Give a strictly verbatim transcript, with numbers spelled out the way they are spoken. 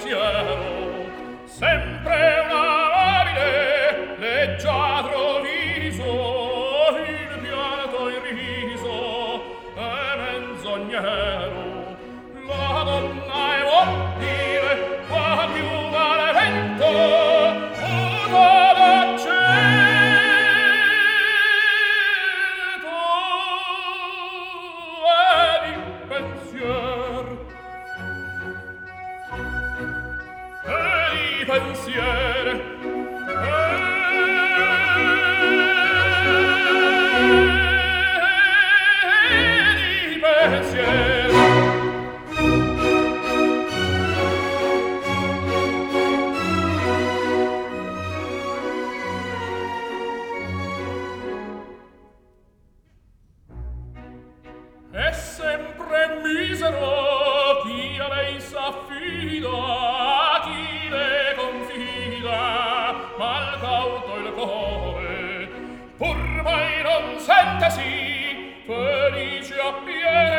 pensiero, sempre un amabile, leggiadro viso, il pianto irriso e menzognero. La donna è mobile, qua più vale vento, muta d'accento e di pensier. E di pensier. E di pensier. È sempre misero chi a lei s'affida, chi le confida, mal cauto il cuore, pur mai non sentesi felice appieno.